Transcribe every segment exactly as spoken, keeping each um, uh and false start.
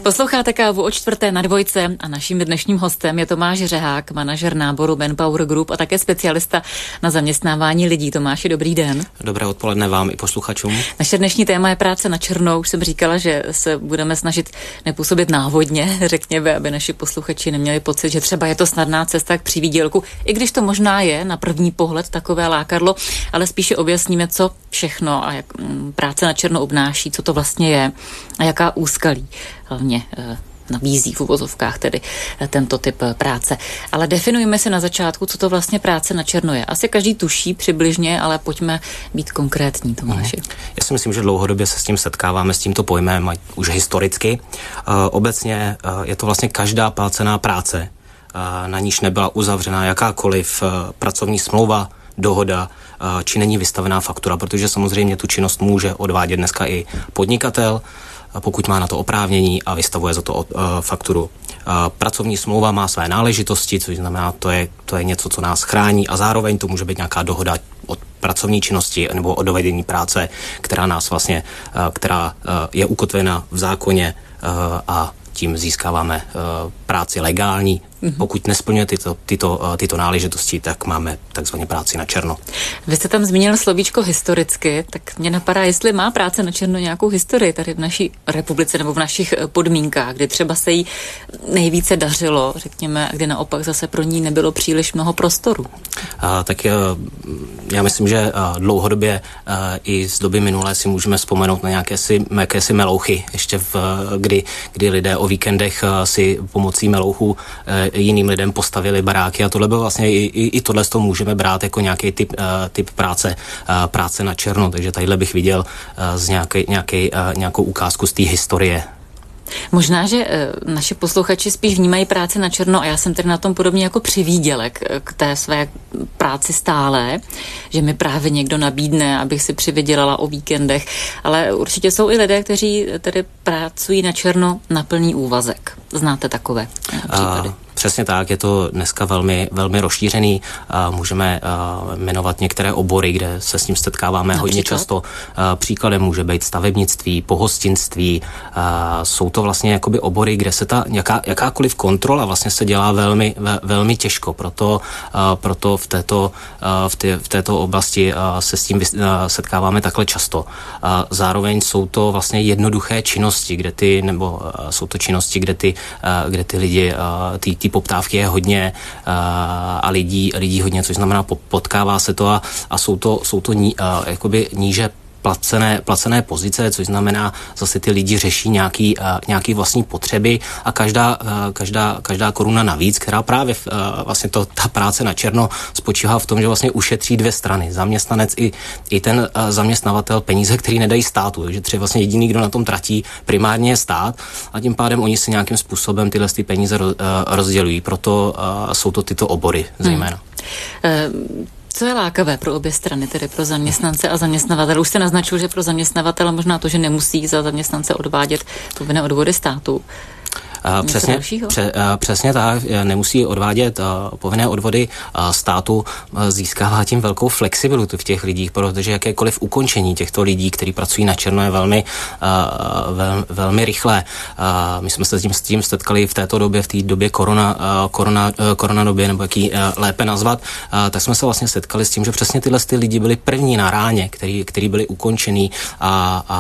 Posloucháte Kávu o čtvrté na dvojce a naším dnešním hostem je Tomáš Řehák, manažer náboru Manpower Group a také specialista na zaměstnávání lidí. Tomáši, dobrý den. Dobré odpoledne vám i posluchačům. Naše dnešní téma je práce na černo. Už jsem říkala, že se budeme snažit nepůsobit návodně, řekněme, aby naši posluchači neměli pocit, že třeba je to snadná cesta k přivýdělku, i když to možná je na první pohled takové lákadlo, ale spíše objasníme, co všechno a jak práce na černo obnáší, co to vlastně je a jaká úskalí hlavně nabízí v uvozovkách tedy tento typ práce. Ale definujeme si na začátku, co to vlastně práce na černo je. Asi každý tuší přibližně, ale pojďme být konkrétní, Tomáši. Já si myslím, že dlouhodobě se s tím setkáváme, s tímto pojmem, už historicky. Obecně je to vlastně každá placená práce, na níž nebyla uzavřena jakákoliv pracovní smlouva, dohoda, či není vystavená faktura, protože samozřejmě tu činnost může odvádět dneska i podnikatel, pokud má na to oprávnění a vystavuje za to uh, fakturu. Uh, pracovní smlouva má své náležitosti, což znamená, to je, to je něco, co nás chrání a zároveň to může být nějaká dohoda od pracovní činnosti nebo o dovedení práce, která nás vlastně, uh, která uh, je ukotvena v zákoně uh, a tím získáváme uh, práci legální. Mm-hmm. Pokud nesplňuje tyto, tyto, uh, tyto náležitosti, tak máme takzvaně práci na černo. Vy jste tam zmínil slovíčko historicky, tak mě napadá, jestli má práce na černo nějakou historii tady v naší republice nebo v našich podmínkách, kdy třeba se jí nejvíce dařilo, řekněme, a kdy naopak zase pro ní nebylo příliš mnoho prostoru. Uh, tak uh, já myslím, že uh, dlouhodobě uh, i z doby minulé si můžeme vzpomenout na nějaké si, jakési melouchy, ještě v, uh, kdy, kdy lidé o víkendech uh, si pomocí melouchů uh, jiným lidem postavili baráky a tohle bylo vlastně i, i, i tohle z toho můžeme brát jako nějaký typ, uh, typ práce, uh, práce na černo, takže tadyhle bych viděl uh, z nějaký, nějaký, uh, nějakou ukázku z té historie. Možná, že e, naši posluchači spíš vnímají práci na černo a já jsem tedy na tom podobně jako přivýdělek k té své práci stále, že mi právě někdo nabídne, abych si přivydělala o víkendech, ale určitě jsou i lidé, kteří tedy pracují na černo na plný úvazek. Znáte takové případy? Uh. Přesně tak, je to dneska velmi, velmi rozšířený. Můžeme jmenovat některé obory, kde se s ním setkáváme Například? hodně často. Příkladem může být stavebnictví, pohostinství. Jsou to vlastně jakoby obory, kde se ta jaká, jakákoliv kontrola vlastně se dělá velmi, velmi těžko. Proto, proto v, této, v, té, v této oblasti se s tím setkáváme takhle často. Zároveň jsou to vlastně jednoduché činnosti, kde ty, nebo jsou to činnosti, kde ty, kde ty lidi, ty Ty poptávky je hodně uh, a lidí, lidí hodně, což znamená potkává se to a, a jsou to, jsou to ní, uh, jakoby níže placené, placené pozice, což znamená, zase ty lidi řeší nějaký, uh, nějaký vlastní potřeby a každá, uh, každá, každá koruna navíc, která právě uh, vlastně to, ta práce na černo spočívá v tom, že vlastně ušetří dvě strany. Zaměstnanec i, i ten uh, zaměstnavatel peníze, který nedají státu, takže třeba vlastně jediný, kdo na tom tratí, primárně je stát a tím pádem oni si nějakým způsobem tyhle ty peníze roz, uh, rozdělují. Proto uh, jsou to tyto obory zejména. Hmm. Uh... Co je lákavé pro obě strany, tedy pro zaměstnance a zaměstnavatele? Už jste naznačil, že pro zaměstnavatele možná to, že nemusí za zaměstnance odvádět povinné odvody státu. Uh, přesně, pře, uh, přesně tak, nemusí odvádět uh, povinné odvody uh, státu, uh, získává tím velkou flexibilitu v těch lidích, protože jakékoliv ukončení těchto lidí, kteří pracují na černo, je velmi, uh, vel, velmi rychlé. Uh, my jsme se s tím, s tím setkali v této době, v té době korona, uh, korona, uh, korona době, nebo jak ji uh, lépe nazvat, uh, tak jsme se vlastně setkali s tím, že přesně tyhle ty lidi byli první na ráně, který, který byli ukončený a, a,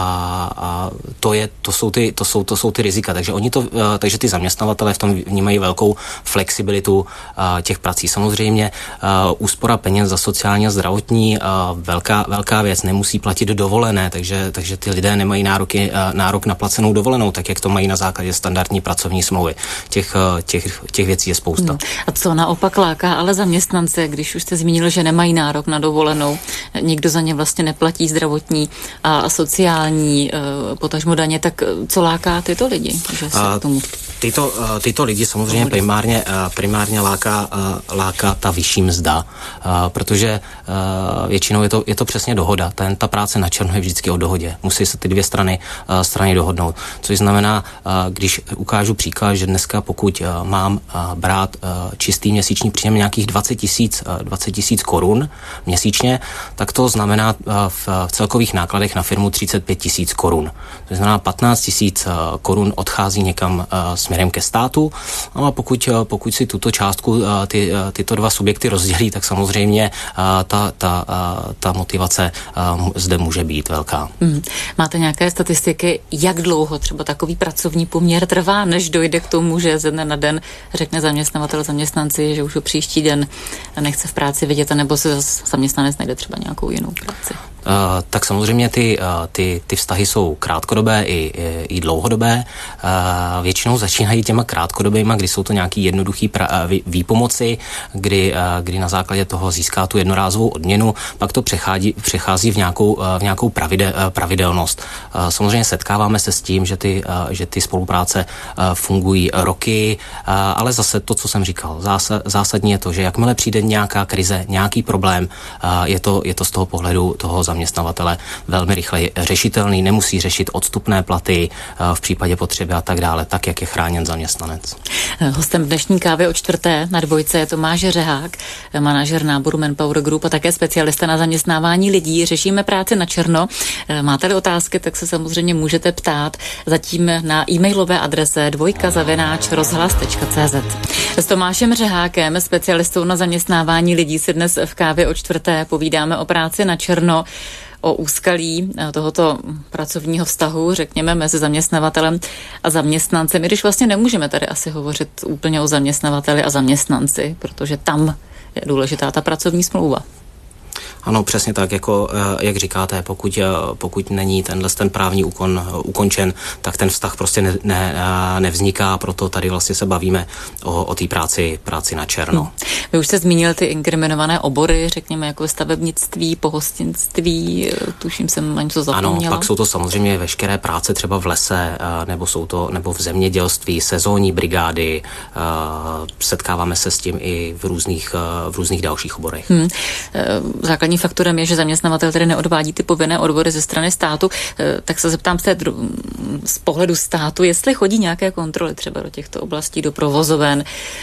a to, je, to, jsou ty, to, jsou, to jsou ty rizika, takže oni to, uh, takže že ty zaměstnavatele v tom vnímají velkou flexibilitu uh, těch prací. Samozřejmě uh, úspora peněz za sociální a zdravotní, uh, velká, velká věc, nemusí platit dovolené, takže, takže ty lidé nemají nároky, uh, nárok na placenou dovolenou, tak jak to mají na základě standardní pracovní smlouvy. Těch, uh, těch, těch věcí je spousta. Hmm. A co naopak láká ale zaměstnance, když už jste zmínil, že nemají nárok na dovolenou, někdo za ně vlastně neplatí zdravotní a sociální uh, potažmo daně, tak co láká tyto lidi, že se uh, tomu tyto, tyto lidi samozřejmě primárně, primárně láká, láká ta vyšší mzda, protože většinou je to, je to přesně dohoda. Ten, ta práce na černo je vždycky o dohodě. Musí se ty dvě strany, strany dohodnout. Což znamená, když ukážu příklad, že dneska pokud mám brát čistý měsíční příjem nějakých dvacet tisíc korun měsíčně, tak to znamená v celkových nákladech na firmu třicet pět tisíc korun. To znamená patnáct tisíc korun odchází někam směrem ke státu, a pokud, pokud si tuto částku ty, tyto dva subjekty rozdělí, tak samozřejmě ta, ta, ta motivace zde může být velká. Hmm. Máte nějaké statistiky, jak dlouho třeba takový pracovní poměr trvá, než dojde k tomu, že ze dne na den řekne zaměstnavatel zaměstnanci, že už ho příští den nechce v práci vidět, anebo se zaměstnanec najde třeba nějakou jinou práci? Uh, tak samozřejmě ty, uh, ty, ty vztahy jsou krátkodobé i, i, i dlouhodobé. Uh, většinou začínají těma krátkodobýma, kdy jsou to nějaký jednoduchý pra, uh, výpomoci, kdy, uh, kdy na základě toho získá tu jednorázovou odměnu, pak to přechází, přechází v nějakou, uh, v nějakou pravide, uh, pravidelnost. Uh, samozřejmě setkáváme se s tím, že ty, uh, že ty spolupráce uh, fungují roky, uh, ale zase to, co jsem říkal, zásad, zásadní je to, že jakmile přijde nějaká krize, nějaký problém, uh, je, to, je to z toho pohledu toho zaměstnavatele velmi rychle řešitelný, nemusí řešit odstupné platy v případě potřeby a tak dále, tak, jak je chráněn zaměstnanec. Hostem dnešní kávy o čtvrté na dvojce je Tomáš Řehák, manažer náboru Manpower Group a také specialista na zaměstnávání lidí. Řešíme práci na černo. Máte-li otázky, tak se samozřejmě můžete ptát zatím na e-mailové adrese dvojka zavináč rozhlas tečka cé zet. S Tomášem Řehákem, specialistou na zaměstnávání lidí, si dnes v kávě o čtvrté povídáme o práci na černo, o úskalí tohoto pracovního vztahu, řekněme, mezi zaměstnavatelem a zaměstnancem, i když vlastně nemůžeme tady asi hovořit úplně o zaměstnavateli a zaměstnanci, protože tam je důležitá ta pracovní smlouva. Ano, přesně tak, jako jak říkáte, pokud, pokud není tenhle ten právní úkon ukončen, tak ten vztah prostě ne, ne, nevzniká, proto tady vlastně se bavíme o, o té práci, práci na černo. Hmm. Vy už jste zmínil ty inkriminované obory, řekněme jako stavebnictví, pohostinství, tuším jsem na něco zapomněla. Ano, pak jsou to samozřejmě veškeré práce třeba v lese, nebo jsou to, nebo v zemědělství, sezónní brigády, setkáváme se s tím i v různých, v různých dalších oborech. Hmm. Základní faktorem je, že zaměstnavatel tedy neodvádí ty povinné odvody ze strany státu, tak se zeptám z, té dru- z pohledu státu, jestli chodí nějaké kontroly třeba do těchto oblastí, do provozoven,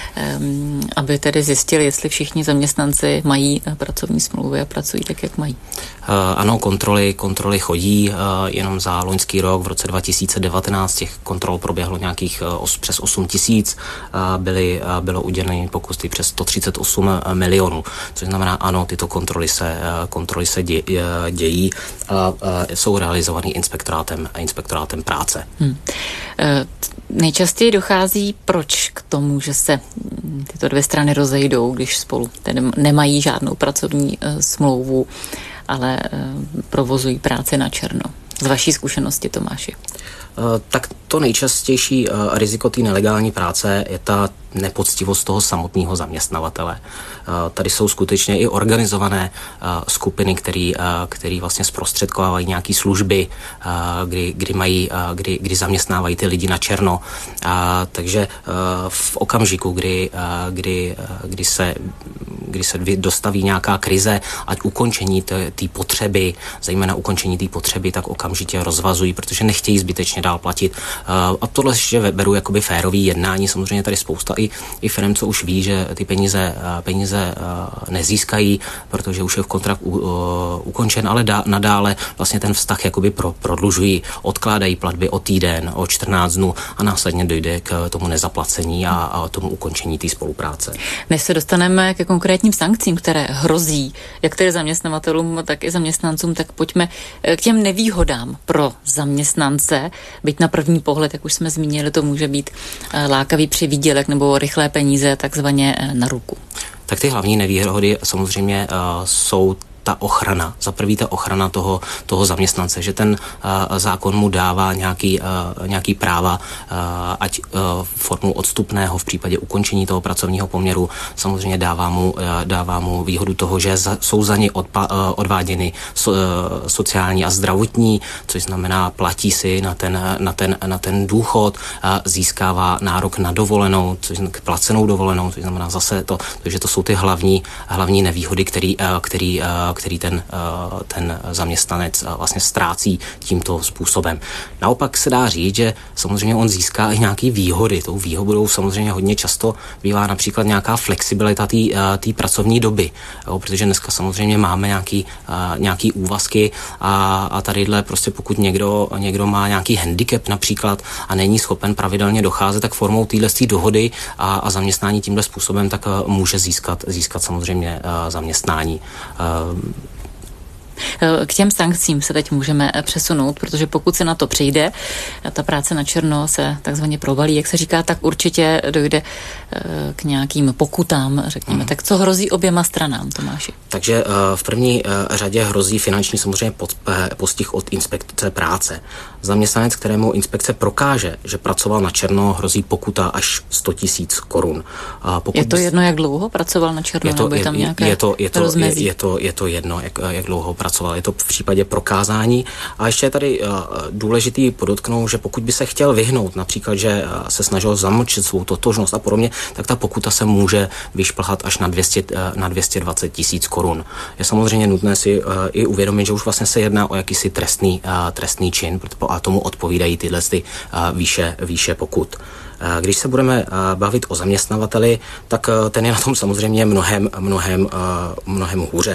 um, aby tedy zjistili, jestli všichni zaměstnanci mají pracovní smlouvy a pracují tak, jak mají. Uh, ano, kontroly, kontroly chodí, uh, jenom za loňský rok v roce dva tisíce devatenáct těch kontrol proběhlo nějakých uh, os, přes osm tisíc, uh, byly, uh, bylo uděleny pokusy přes sto třicet osm milionů, což znamená, ano, tyto kontroly se, kontroly se dě, dějí a, a jsou realizovány inspektorátem, inspektorátem práce. Hmm. E, nejčastěji dochází proč k tomu, že se tyto dvě strany rozejdou, když spolu tedy nemají žádnou pracovní e, smlouvu, ale e, provozují práci na černo. Z vaší zkušenosti, Tomáši. Uh, tak to nejčastější uh, riziko té nelegální práce je ta nepoctivost toho samotného zaměstnavatele. Uh, tady jsou skutečně i organizované uh, skupiny, který, uh, který vlastně zprostředkovávají nějaké služby, uh, kdy, kdy, mají, uh, kdy, kdy zaměstnávají ty lidi na černo. Uh, takže uh, v okamžiku, kdy, uh, kdy, uh, kdy, se, kdy se dostaví nějaká krize, ať ukončení té potřeby, zejména ukončení té potřeby, tak okamžitě rozvazují, protože nechtějí zbytečně dál platit. Uh, a tohle ještě beru jakoby férový jednání. Samozřejmě tady spousta i, i firm, co už ví, že ty peníze, uh, peníze uh, nezískají, protože už je v kontrakt uh, ukončen, ale dá, nadále vlastně ten vztah jakoby pro, prodlužují, odkládají platby o týden, o čtrnáct dnů a následně dojde k tomu nezaplacení a, a tomu ukončení té spolupráce. Než se dostaneme ke konkrétním sankcím, které hrozí jak tedy zaměstnavatelům, tak i zaměstnancům, tak pojďme k těm nevýhodám pro zaměstnance. Byť na první pohled, jak už jsme zmínili, to může být lákavý přivýdělek nebo rychlé peníze, takzvaně na ruku. Tak ty hlavní nevýhody samozřejmě uh, jsou ta ochrana, za prvý ta ochrana toho, toho zaměstnance, že ten uh, zákon mu dává nějaký, uh, nějaký práva, uh, ať uh, formou odstupného v případě ukončení toho pracovního poměru, samozřejmě dává mu, uh, dává mu výhodu toho, že za, jsou za ně odpa, uh, odváděny so, uh, sociální a zdravotní, což znamená platí si na ten, na ten, na ten důchod, uh, získává nárok na dovolenou, což znamená placenou dovolenou, což znamená zase to, že to jsou ty hlavní, hlavní nevýhody, který, uh, který, uh, který ten, uh, ten zaměstnanec uh, vlastně ztrácí tímto způsobem. Naopak se dá říct, že samozřejmě on získá i nějaké výhody. Tou výhodou samozřejmě hodně často bývá například nějaká flexibilita té pracovní doby, jo, protože dneska samozřejmě máme nějaký, uh, nějaký úvazky a, a tadyhle prostě pokud někdo, někdo má nějaký handicap například a není schopen pravidelně docházet, tak formou této dohody a, a zaměstnání tímhle způsobem tak uh, může získat, získat samozřejmě uh, zaměstnání. Uh, K těm sankcím se teď můžeme přesunout, protože pokud se na to přijde, ta práce na černo se takzvaně provalí, jak se říká, tak určitě dojde k nějakým pokutám, řekněme. Hmm. Tak co hrozí oběma stranám, Tomáši? Takže v první řadě hrozí finanční samozřejmě postih od inspekce práce. Zaměstnanec, kterému inspekce prokáže, že pracoval na černo, hrozí pokuta až sto tisíc korun. Pokud je to jedno, jak dlouho pracoval na černo, je to, nebo je tam nějaké je to, je to, rozmezí? Je, je, to, je to jedno, jak, jak dlouho pracoval. Je to v případě prokázání. A ještě je tady uh, důležitý podotknout, že pokud by se chtěl vyhnout, například, že uh, se snažil zamlčet svou totožnost a podobně, tak ta pokuta se může vyšplhat až na, dvě stě, uh, na dvě stě dvacet tisíc korun. Je samozřejmě nutné si uh, i uvědomit, že už vlastně se jedná o jakýsi trestný, uh, trestný čin a tomu odpovídají tyhle ty, uh, výše, výše pokut. Když se budeme bavit o zaměstnavateli, tak ten je na tom samozřejmě mnohem, mnohem, mnohem hůře.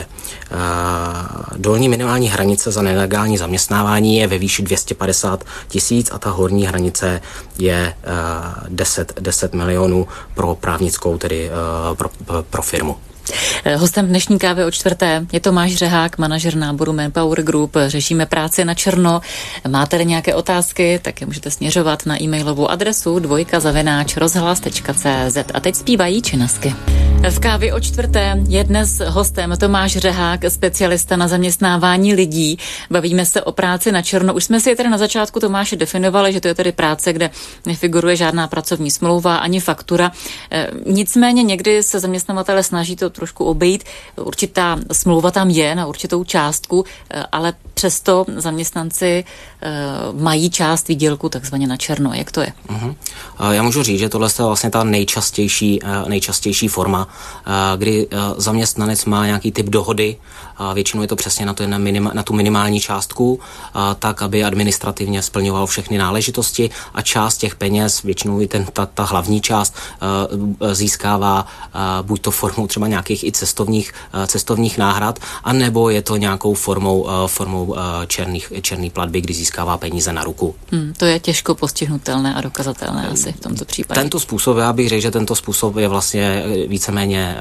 Dolní minimální hranice za nelegální zaměstnávání je ve výši dvě stě padesát tisíc a ta horní hranice je deset milionů pro právnickou, tedy pro, pro firmu. Hostem dnešní kávy o čtvrté je Tomáš Řehák, manažer náboru Manpower Group. Řešíme práci na černo. Máte-li nějaké otázky, tak je můžete směřovat na e-mailovou adresu dvojka zavináč rozhlas tečka cé zet. A teď zpívají činasky. V kávě o čtvrté je dnes hostem Tomáš Řehák, specialista na zaměstnávání lidí. Bavíme se o práci na černo. Už jsme si je tedy na začátku, Tomáše, definovali, že to je tedy práce, kde nefiguruje žádná pracovní smlouva ani faktura. Nicméně někdy se zaměstnavatele snaží to trošku obejít. Určitá smlouva tam je na určitou částku, ale přesto zaměstnanci mají část výdělku takzvaně na černo. Jak to je? Uh-huh. Já můžu říct, že tohle je vlastně ta nejčastější, nejčastější forma, kdy zaměstnanec má nějaký typ dohody, většinou je to přesně na, to na, minima, na tu minimální částku, tak, aby administrativně splňoval všechny náležitosti a část těch peněz, většinou i ten, ta, ta hlavní část, získává buď to formou třeba nějakých i cestovních, cestovních náhrad, anebo je to nějakou formou, formou černých, černý platby, kdy získává peníze na ruku. Hmm, to je těžko postihnutelné a dokazatelné asi v tomto případě. Tento způsob, já bych řekl, že tento způsob je vlastně víceméně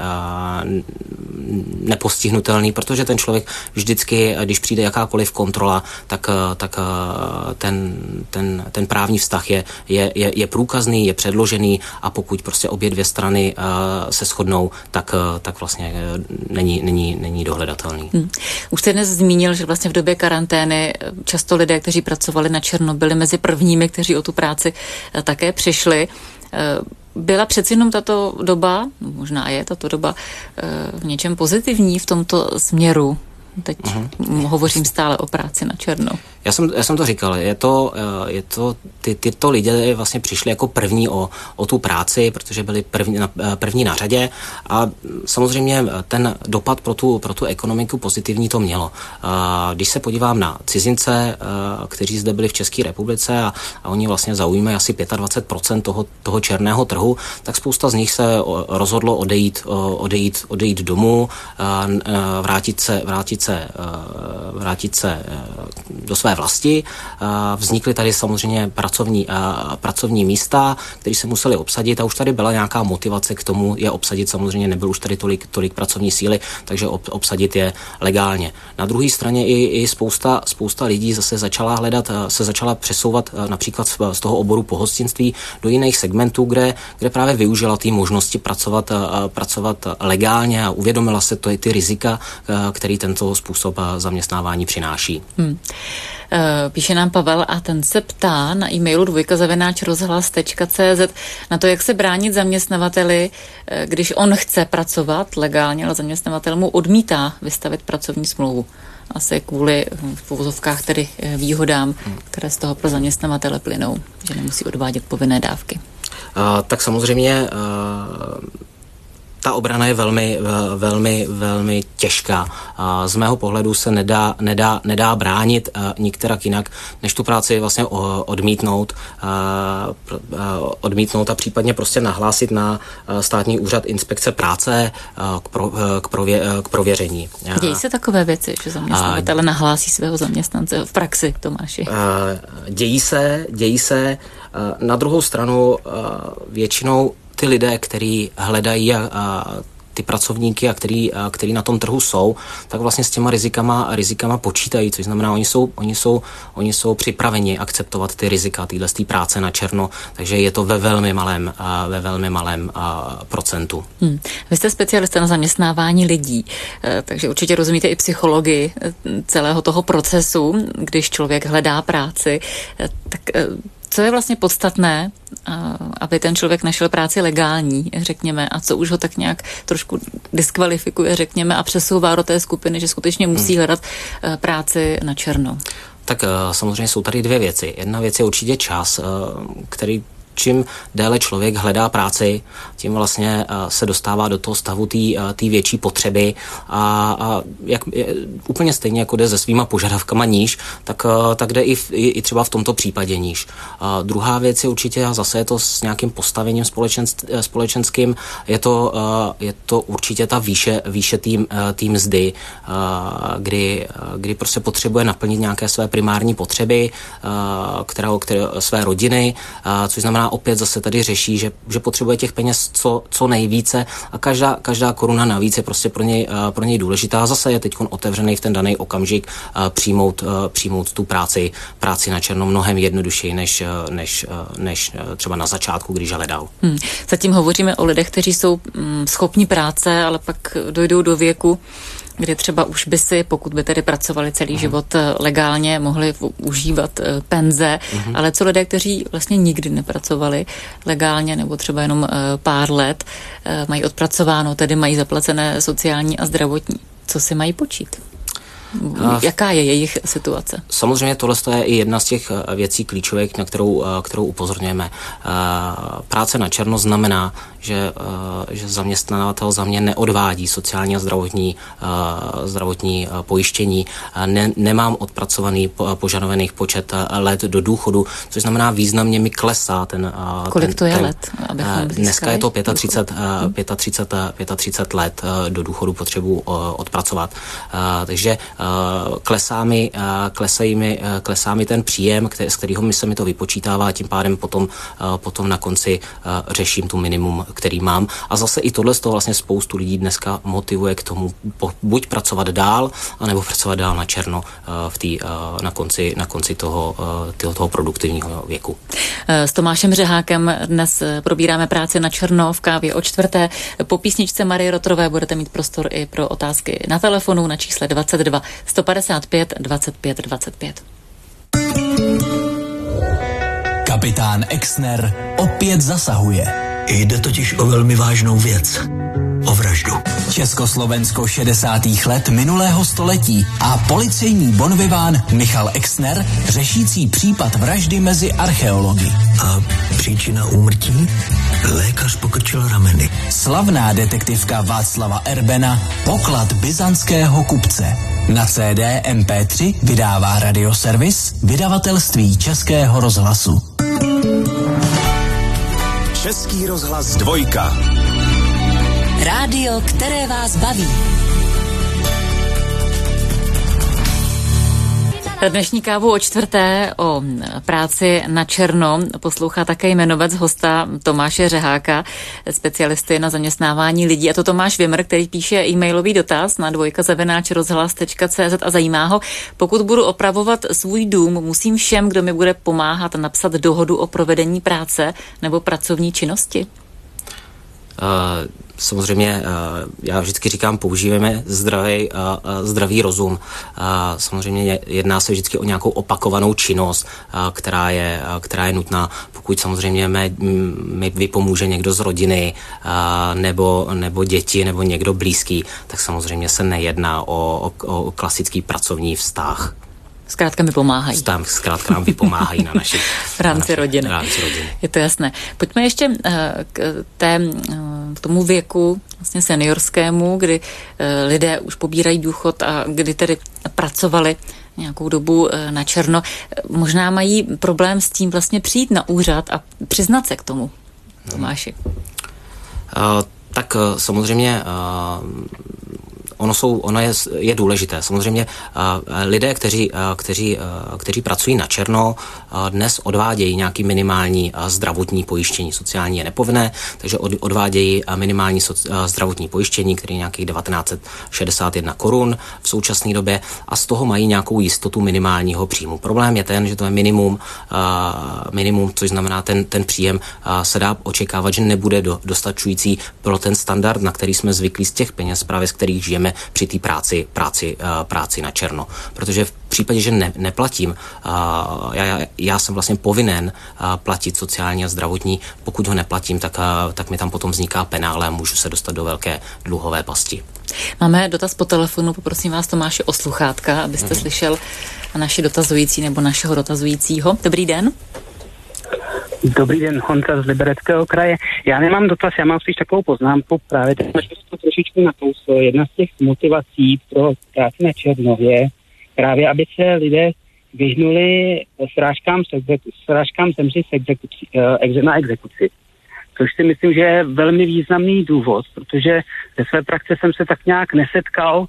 nepostihnutelný, protože ten člověk vždycky, když přijde jakákoliv kontrola, tak, tak ten, ten, ten právní vztah je, je, je, je průkazný, je předložený a pokud prostě obě dvě strany se shodnou, tak, tak vlastně není, není, není dohledatelný. Hmm. Už jste dnes zmínil, že vlastně v době karantény často lidé, kteří pracovali na černo, byli mezi prvními, kteří o tu práci také přišli. Byla přeci jenom tato doba, možná je tato doba, v něčem pozitivní v tomto směru? Teď uh-huh. hovořím stále o práci na černo. Já jsem, já jsem to říkal, je to, je to ty, tyto lidé vlastně přišli jako první o, o tu práci, protože byli první na, první na řadě a samozřejmě ten dopad pro tu, pro tu ekonomiku pozitivní to mělo. Když se podívám na cizince, kteří zde byli v České republice a, a oni vlastně zaujímají asi dvacet pět procent toho, toho černého trhu, tak spousta z nich se rozhodlo odejít, odejít, odejít domů, vrátit se, vrátit se, vrátit se do své vlasti. Vznikly tady samozřejmě pracovní, pracovní místa, které se museli obsadit a už tady byla nějaká motivace k tomu je obsadit. Samozřejmě nebyl už tady tolik, tolik pracovní síly, takže ob, obsadit je legálně. Na druhé straně i, i spousta, spousta lidí zase začala hledat, se začala přesouvat například z toho oboru pohostinství do jiných segmentů, kde, kde právě využila ty možnosti pracovat, pracovat legálně a uvědomila se to i ty rizika, který tento způsob zaměstnávání přináší. Hmm. Píše nám Pavel a ten se ptá na e-mailu dvojka zavináč rozhlas tečka cé zet na to, jak se bránit zaměstnavateli, když on chce pracovat legálně, ale zaměstnavatel mu odmítá vystavit pracovní smlouvu. Asi kvůli v uvozovkách tedy výhodám, které z toho pro zaměstnavatele plynou, že nemusí odvádět povinné dávky. Uh, tak samozřejmě uh... Ta obrana je velmi, velmi, velmi těžká. Z mého pohledu se nedá, nedá, nedá bránit nikterak jinak, než tu práci vlastně odmítnout, odmítnout a případně prostě nahlásit na státní úřad inspekce práce k, pro, k, prově, k prověření. Dějí se takové věci, že zaměstnavatele nahlásí svého zaměstnance v praxi, Tomáši? Dějí se, dějí se. Na druhou stranu většinou ty lidé, kteří hledají a, a ty pracovníky, a který, a který na tom trhu jsou, tak vlastně s těma rizikama, rizikama počítají, což znamená, oni jsou, oni jsou, oni jsou připraveni akceptovat ty rizika, tyhle z práce na černo, takže je to ve velmi malém, a, ve velmi malém a, procentu. Hmm. Vy jste specialista na zaměstnávání lidí, takže určitě rozumíte i psychologii celého toho procesu, když člověk hledá práci, tak co je vlastně podstatné, aby ten člověk našel práci legální, řekněme, a co už ho tak nějak trošku diskvalifikuje, řekněme, a přesouvá do té skupiny, že skutečně musí hmm. hledat práci na černo? Tak samozřejmě jsou tady dvě věci. Jedna věc je určitě čas, který čím déle člověk hledá práci, tím vlastně uh, se dostává do toho stavu té uh, větší potřeby a, a jak, je, úplně stejně jako jde se svýma požadavkama níž, tak, uh, tak jde i, v, i, i třeba v tomto případě níž. Uh, druhá věc je určitě, a zase je to s nějakým postavením společenským, je to, uh, je to určitě ta výše, výše tým, uh, tým mzdy, uh, kdy, uh, kdy prostě potřebuje naplnit nějaké své primární potřeby, uh, kterou, které, své rodiny, uh, což znamená opět zase tady řeší, že, že potřebuje těch peněz co, co nejvíce a každá, každá koruna navíc je prostě pro něj, pro něj důležitá. Zase je teď otevřený v ten daný okamžik přijmout, přijmout tu práci, práci na černo mnohem jednodušeji, než, než, než třeba na začátku, když hledal. Hmm. Zatím hovoříme o lidech, kteří jsou mm, schopni práce, ale pak dojdou do věku, kdy třeba už by si, pokud by tedy pracovali celý uh-huh. život legálně, mohli užívat penze, uh-huh. ale co lidé, kteří vlastně nikdy nepracovali legálně nebo třeba jenom uh, pár let, uh, mají odpracováno, tedy mají zaplacené sociální a zdravotní. Co si mají počít? Jaká je jejich situace? Samozřejmě tohle je i jedna z těch věcí klíčových, na kterou, kterou upozorňujeme. Práce na černo znamená, že, že zaměstnavatel za mě neodvádí sociální a zdravotní, zdravotní pojištění. Ne, nemám odpracovaný požadovaný počet let do důchodu, což znamená významně mi klesá ten... Kolik ten, to je ten, let? Dneska je to třicet pět, třicet pět, třicet let do důchodu potřebu odpracovat. Takže klesá mi, klesají mi, klesá mi ten příjem, který, z kterého mi se mi to vypočítává a tím pádem potom, potom na konci řeším tu minimum, který mám. A zase i tohle z toho vlastně spoustu lidí dneska motivuje k tomu buď pracovat dál, anebo pracovat dál na černo v tý, na konci, na konci toho, toho produktivního věku. S Tomášem Řehákem dnes probíráme práci na černo v kávě o čtvrté. Po písničce Marie Rotrové budete mít prostor i pro otázky na telefonu na čísle dvacet dva sto padesát pět dvacet pět dvacet pět. Kapitán Exner opět zasahuje. Jde totiž o velmi vážnou věc. O vraždu. Československo šedesátých let minulého století a policejní bonviván Michal Exner řešící případ vraždy mezi archeology. A příčina úmrtí? Lékař pokrčil rameny. Slavná detektivka Václava Erbena Poklad byzantského kupce. Na C D M P tři vydává Radioservis, vydavatelství Českého rozhlasu. Český rozhlas dvojka. Rádio, které vás baví. Dnešní kávu o čtvrté o práci na černo poslouchá také jmenovec hosta Tomáše Řeháka, specialisty na zaměstnávání lidí. A to Tomáš Vimr, který píše e-mailový dotaz na dvojka zavináč rozhlas tečka cé zet a zajímá ho: pokud budu opravovat svůj dům, musím všem, kdo mi bude pomáhat, napsat dohodu o provedení práce nebo pracovní činnosti? Uh... Samozřejmě, já vždycky říkám, používáme zdravý, zdravý rozum. Samozřejmě jedná se vždycky o nějakou opakovanou činnost, která je, která je nutná. Pokud samozřejmě mi vypomůže někdo z rodiny nebo, nebo děti nebo někdo blízký, tak samozřejmě se nejedná o, o, o klasický pracovní vztah. Zkrátka mi pomáhají. Tam zkrátka nám vypomáhají na naši v rámci rodiny. rámci rodiny. Je to jasné. Pojďme ještě k, té, k tomu věku vlastně seniorskému, kdy lidé už pobírají důchod a kdy tedy pracovali nějakou dobu na černo. Možná mají problém s tím vlastně přijít na úřad a přiznat se k tomu, Tomáši. Uh, tak uh, samozřejmě uh, Ono, jsou, ono je, je důležité. Samozřejmě uh, lidé, kteří, uh, kteří, uh, kteří pracují na černo, uh, dnes odvádějí nějaký minimální uh, zdravotní pojištění. Sociální je nepovinné, takže od, odvádějí uh, minimální so, uh, zdravotní pojištění, který je nějakých devatenáct set šedesát jedna korun v současné době, a z toho mají nějakou jistotu minimálního příjmu. Problém je ten, že to je minimum, uh, minimum, což znamená, ten, ten příjem uh, se dá očekávat, že nebude do, dostačující pro ten standard, na který jsme zvyklí z těch peněz, právě z kterých žijeme při té práci, práci, práci na černo. Protože v případě, že ne, neplatím, já, já jsem vlastně povinen platit sociální a zdravotní, pokud ho neplatím, tak, tak mi tam potom vzniká penále a můžu se dostat do velké dluhové pasti. Máme dotaz po telefonu, poprosím vás, Tomáši, o sluchátka, abyste mm. slyšel naši dotazující nebo našeho dotazujícího. Dobrý den. Dobrý den, Honza z Libereckého kraje. Já nemám dotaz, já mám spíš takovou poznámku, právě teď to trošičku nakousl. Jedna z těch motivací pro práci na černo je právě, aby se lidé vyhnuli srážkám, srážkám zemři s exekucí, exe, na exekuci. Což si myslím, že je velmi významný důvod, protože ze své praxe jsem se tak nějak nesetkal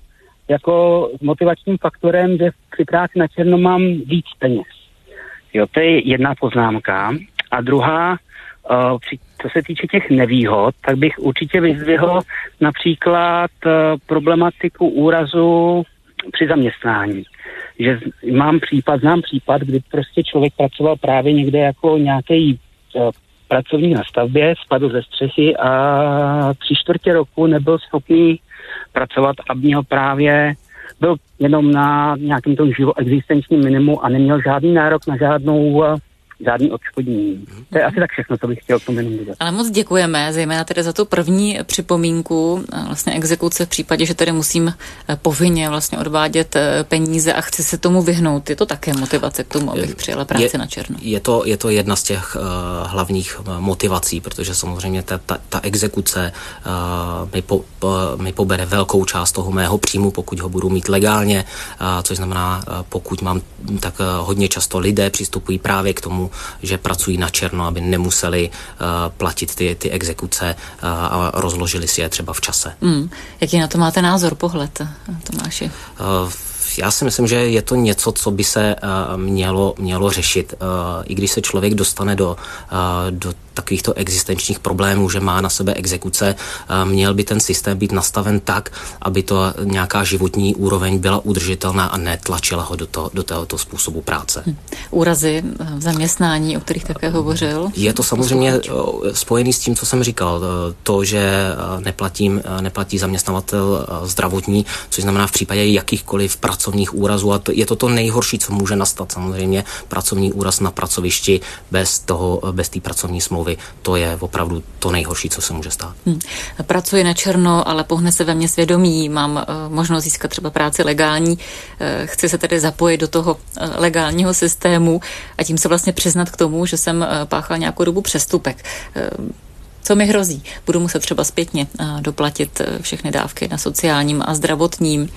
jako s motivačním faktorem, že při práci na černo mám víc peněz. Jo, to je jedna poznámka. A druhá, uh, při, co se týče těch nevýhod, tak bych určitě vyzdvihl například uh, problematiku úrazu při zaměstnání. Že z, mám případ, znám případ, kdy prostě člověk pracoval právě někde jako nějaký uh, pracovník na stavbě, spadl ze střechy a tři čtvrtě roku nebyl schopný pracovat a měl právě byl jenom na nějakém tom živo existenčním minimu a neměl žádný nárok na žádnou žádný odškodnění. To je asi tak všechno, co bych chtěl k tomu jenom dodat. Ale moc děkujeme, zejména tedy za tu první připomínku, vlastně exekuce v případě, že tedy musím povinně vlastně odvádět peníze a chci se tomu vyhnout. Je to také motivace k tomu, abych přijela práci je, na černo? Je to, je to jedna z těch uh, hlavních motivací, protože samozřejmě ta, ta, ta exekuce uh, mi, po, uh, mi pobere velkou část toho mého příjmu, pokud ho budu mít legálně, uh, což znamená, uh, pokud mám, tak uh, hodně často lidé přistupují právě k tomu, že pracují na černo, aby nemuseli uh, platit ty, ty exekuce uh, a rozložili si je třeba v čase. Mm. Jaký na to máte názor, pohled, Tomáši? Uh, Já si myslím, že je to něco, co by se uh, mělo, mělo řešit. Uh, I když se člověk dostane do, uh, do takovýchto existenčních problémů, že má na sebe exekuce, uh, měl by ten systém být nastaven tak, aby to nějaká životní úroveň byla udržitelná a netlačila ho do, to, do tohoto způsobu práce. Hm. Úrazy v zaměstnání, o kterých také hovořil? Je to samozřejmě spojený s tím, co jsem říkal. To, že neplatím, neplatí zaměstnavatel zdravotní, což znamená v případě jakýchkoliv pracovních úrazů, a to, je to to nejhorší, co může nastat samozřejmě, pracovní úraz na pracovišti bez toho, bez té pracovní smlouvy. To je opravdu to nejhorší, co se může stát. Hmm. Pracuji na černo, ale pohne se ve mně svědomí, mám uh, možnost získat třeba práci legální, uh, chci se tedy zapojit do toho uh, legálního systému a tím se vlastně přiznat k tomu, že jsem uh, páchal nějakou dobu přestupek. Uh, Co mi hrozí? Budu muset třeba zpětně uh, doplatit uh, všechny dávky na sociálním a zdravotním.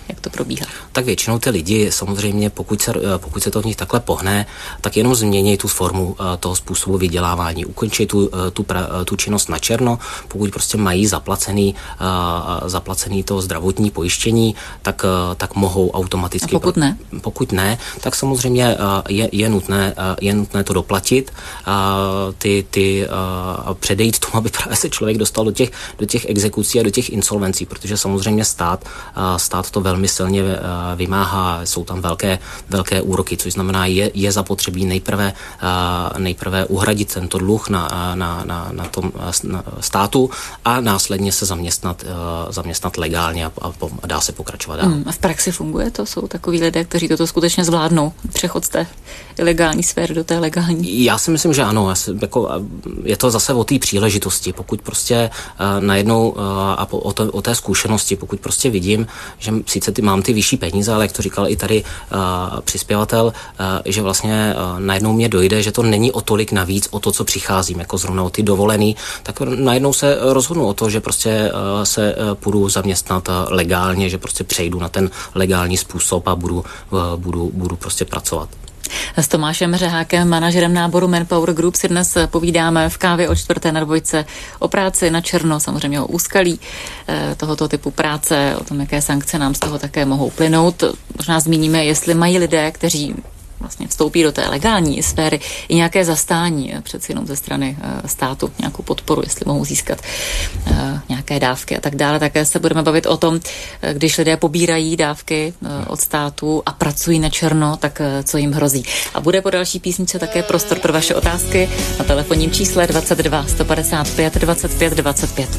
Jak to probíhá? Tak většinou ty lidi samozřejmě, pokud se, pokud se to v nich takhle pohne, tak jenom změní tu formu toho způsobu vydělávání, ukončí tu, tu, tu činnost na černo, pokud prostě mají zaplacený, zaplacený to zdravotní pojištění, tak, tak mohou automaticky... A pokud ne? Pokud ne, tak samozřejmě je, je, nutné, je nutné to doplatit, ty, ty, předejít tomu, aby právě se člověk dostal do těch, do těch exekucí a do těch insolvencí, protože samozřejmě stát, stát to velmi silně vymáhá, jsou tam velké, velké úroky, což znamená, je, je zapotřebí nejprve, nejprve uhradit tento dluh na, na, na, na tom na státu a následně se zaměstnat, zaměstnat legálně a, a dá se pokračovat dál. Hmm, a v praxi funguje to? Jsou takoví lidé, kteří toto skutečně zvládnou? Přechod z té ilegální sféry do té legální? Já si myslím, že ano. Já si, jako, je to zase o té příležitosti. Pokud prostě uh, najednou uh, a po, o, to, o té zkušenosti, pokud prostě vidím, že sice ty, mám ty vyšší peníze, ale jak to říkal i tady uh, přispěvatel, uh, že vlastně uh, najednou mě dojde, že to není o tolik navíc o to, co přicházím, jako zrovna o ty dovolený, tak najednou se rozhodnu o to, že prostě uh, se uh, půjdu zaměstnat uh, legálně, že prostě přejdu na ten legální způsob a budu, uh, budu, budu prostě pracovat. S Tomášem Řehákem, manažerem náboru Manpower Group, si dnes povídáme v kávě o čtvrté na dvojce o práci na černo, samozřejmě o úskalí tohoto typu práce, o tom, jaké sankce nám z toho také mohou plynout. Možná zmíníme, jestli mají lidé, kteří vlastně vstoupí do té legální sféry, i nějaké zastání přeci jenom ze strany státu, nějakou podporu, jestli mohou získat nějaké dávky a tak dále. Také se budeme bavit o tom, když lidé pobírají dávky od státu a pracují na černo, tak co jim hrozí. A bude po další písničce také prostor pro vaše otázky na telefonním čísle dvacet dva sto padesát pět dvacet pět dvacet pět.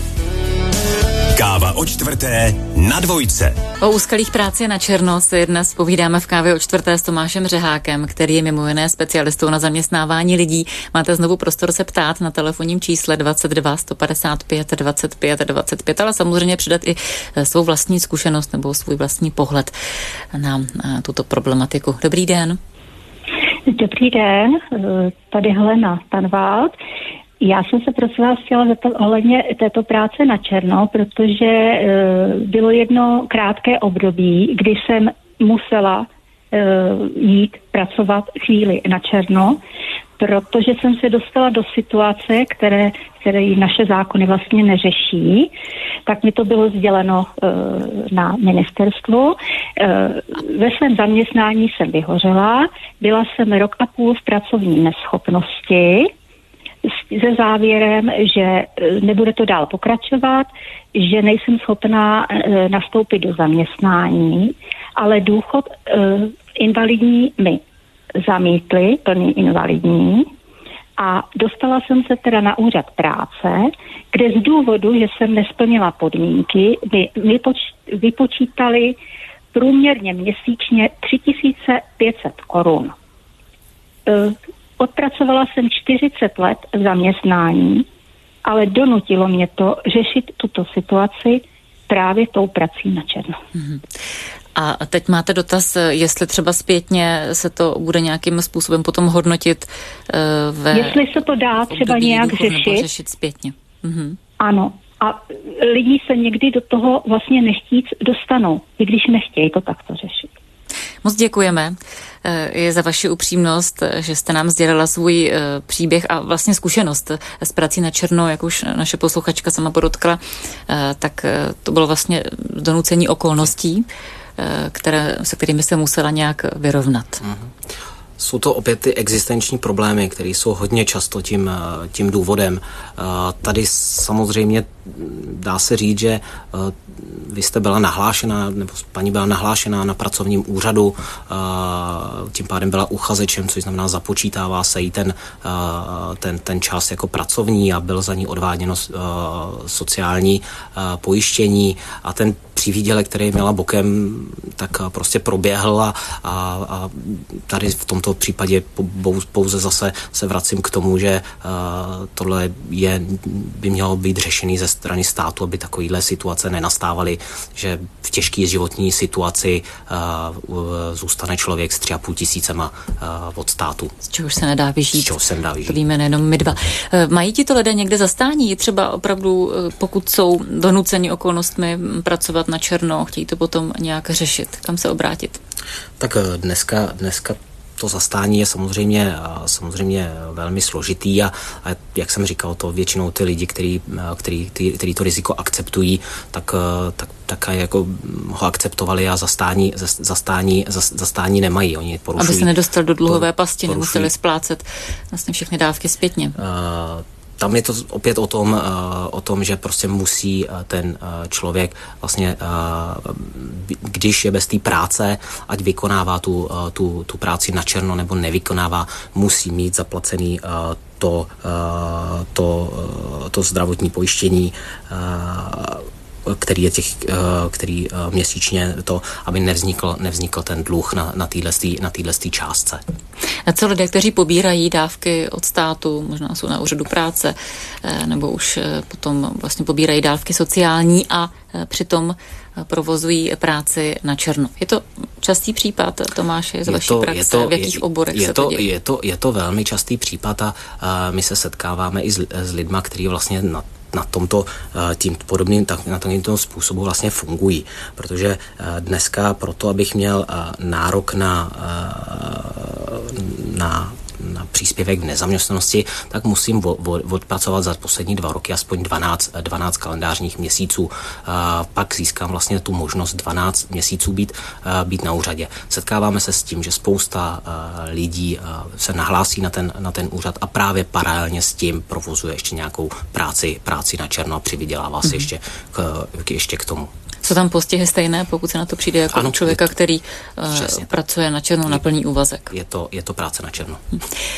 Káva o čtvrté na dvojce. O úskalých práci na černo si dnes povídáme v kávě o čtvrté s Tomášem Řehákem, který je mimo jiné specialistou na zaměstnávání lidí. Máte znovu prostor se ptát na telefonním čísle dvacet dva sto padesát pět dvacet pět dvacet pět, ale samozřejmě přidat i svou vlastní zkušenost nebo svůj vlastní pohled na tuto problematiku. Dobrý den. Dobrý den, tady Helena Tanvald. Já jsem se prosím vás chtěla zeptat ohledně této práce na černo, protože e, bylo jedno krátké období, kdy jsem musela e, jít pracovat chvíli na černo, protože jsem se dostala do situace, které, které naše zákony vlastně neřeší, tak mi to bylo sděleno e, na ministerstvu. E, ve svém zaměstnání jsem vyhořela, byla jsem rok a půl v pracovní neschopnosti, se závěrem, že nebude to dál pokračovat, že nejsem schopná e, nastoupit do zaměstnání, ale důchod e, invalidní mi zamítli, plný invalidní, a dostala jsem se teda na úřad práce, kde z důvodu, že jsem nesplnila podmínky, mi vypoč- vypočítali průměrně měsíčně tři tisíce pět set korun. E, Odpracovala jsem čtyřicet let v zaměstnání, ale donutilo mě to řešit tuto situaci právě tou prací na černo. Mm-hmm. A teď máte dotaz, jestli třeba zpětně se to bude nějakým způsobem potom hodnotit uh, ve... Jestli se to dá třeba nějak řešit. řešit zpětně. Mm-hmm. Ano. A lidi se někdy do toho vlastně nechtíc dostanou, i když nechtějí to takto řešit. Moc děkujeme je za vaši upřímnost, že jste nám sdělila svůj příběh a vlastně zkušenost s prací na černo, jak už naše posluchačka sama podotkla, tak to bylo vlastně donucení okolností, které, se kterými se musela nějak vyrovnat. Mm-hmm. Jsou to opět ty existenční problémy, které jsou hodně často tím, tím důvodem. Tady samozřejmě dá se říct, že vy jste byla nahlášená, nebo paní byla nahlášená na pracovním úřadu, tím pádem byla uchazečem, což znamená započítává se jí ten, ten, ten čas jako pracovní a byl za ní odváděno sociální pojištění a ten přivýdělek, který měla bokem, tak prostě proběhl a, a tady v tomto případě pouze zase se vracím k tomu, že tohle je, by mělo být řešený ze strany státu, aby takovýhle situace nenastávaly, že v těžké životní situaci zůstane člověk s tři a půl tisícema od státu. Z čehož se nedá vyžít. Z čehož se nedá vyžít. To víme nejenom my dva. Mají ti to lidé někde zastání? Třeba opravdu, pokud jsou donuceni okolnostmi pracovat pracovat na černo, chtějí to potom nějak řešit? Kam se obrátit? Tak dneska, dneska to zastání je samozřejmě, samozřejmě velmi složitý a, a jak jsem říkal, to většinou ty lidi, který, který, který, který to riziko akceptují, tak, tak, tak jako ho akceptovali a zastání, zastání, zastání nemají. Oni porušují. Aby se nedostal do dluhové pasti, nemuseli splácet vlastně všechny dávky zpětně. Uh, Tam je to opět o tom, o tom, že prostě musí ten člověk vlastně, když je bez té práce, ať vykonává tu, tu, tu práci na černo nebo nevykonává, musí mít zaplacený to, to, to zdravotní pojištění, který je těch, který měsíčně to, aby nevznikl, nevznikl ten dluh na, na této na této částce. A co lidé, kteří pobírají dávky od státu, možná jsou na úřadu práce, nebo už potom vlastně pobírají dávky sociální a přitom provozují práci na černo. Je to častý případ, Tomáši, z vaší to, praxe? To, v jakých je, oborech je se to, to děje? Je to, je to velmi častý případ a, a my se setkáváme i s, s lidma, kteří vlastně na na tomto tím podobným, tak na tomto způsobu vlastně fungují. Protože dneska proto, abych měl nárok na, na na příspěvek v nezaměstnanosti, tak musím odpracovat za poslední dva roky aspoň dvanáct, dvanáct kalendářních měsíců. Pak získám vlastně tu možnost dvanáct měsíců být, být na úřadě. Setkáváme se s tím, že spousta lidí se nahlásí na ten, na ten úřad a právě paralelně s tím provozuje ještě nějakou práci, práci na černo a přivydělává se mm-hmm. ještě, k, ještě k tomu. Jsou tam postihy stejné, pokud se na to přijde jako ano, člověka, to, který uh, pracuje na černo na plný úvazek? Je to, je to práce na černo. Uh,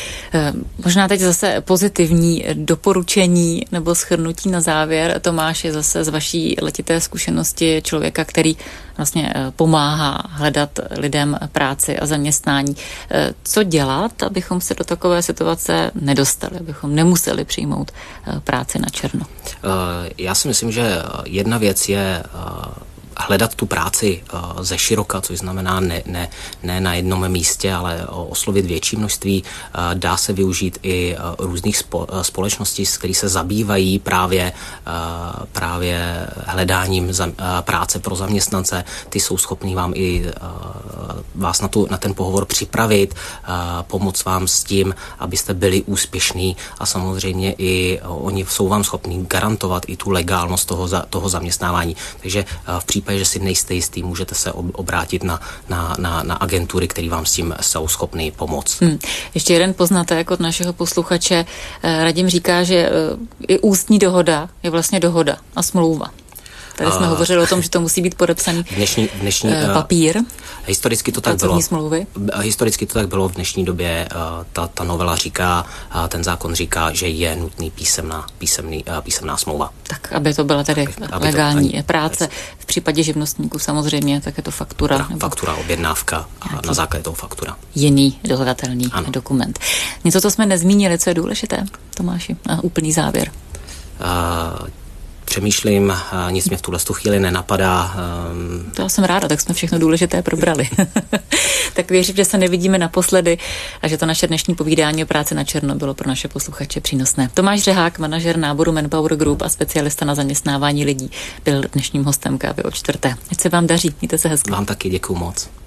možná teď zase pozitivní doporučení nebo shrnutí na závěr. Tomáš je zase z vaší letité zkušenosti člověka, který vlastně uh, pomáhá hledat lidem práci a zaměstnání. Uh, co dělat, abychom se do takové situace nedostali, abychom nemuseli přijmout uh, práci na černo? Uh, já si myslím, že jedna věc je uh, hledat tu práci uh, ze široka, což znamená ne, ne, ne na jednom místě, ale oslovit větší množství. Uh, dá se využít i uh, různých spo, uh, společností, které se zabývají právě, uh, právě hledáním za, uh, práce pro zaměstnance. Ty jsou schopní vám i uh, vás na, tu, na ten pohovor připravit, uh, pomoct vám s tím, abyste byli úspěšní a samozřejmě i uh, oni jsou vám schopní garantovat i tu legálnost toho, za, toho zaměstnávání. Takže uh, v případě, že si nejste jistý, můžete se obrátit na, na, na, na agentury, které vám s tím jsou schopny pomoct. Hmm. Ještě jeden poznatek od našeho posluchače. Radim říká, že i ústní dohoda je vlastně dohoda a smlouva. Tady jsme uh, hovořili o tom, že to musí být podepsaný dnešní, dnešní, uh, papír. Historicky to tak bylo. Smlouvy. Historicky to tak bylo v dnešní době. Uh, ta, ta novela říká, uh, ten zákon říká, že je nutný písemná, písemný, uh, písemná smlouva. Tak, aby to byla tedy aby, legální aby to, práce. V případě živnostníků samozřejmě, tak je to faktura. Nebo faktura, objednávka a na základě toho faktura. Jiný dohledatelný ano. dokument. Něco, co jsme nezmínili, co je důležité, Tomáši, na úplný závěr. Uh, Přemýšlím, nic mě v tuhle chvíli nenapadá. To já jsem ráda, tak jsme všechno důležité probrali. Tak věřím, že se nevidíme naposledy a že to naše dnešní povídání o práci na černo bylo pro naše posluchače přínosné. Tomáš Řehák, manažer náboru Manpower Group a specialista na zaměstnávání lidí, byl dnešním hostem Kávy o čtvrté. Ať se vám daří, mějte se hezky. Vám taky děkuju moc.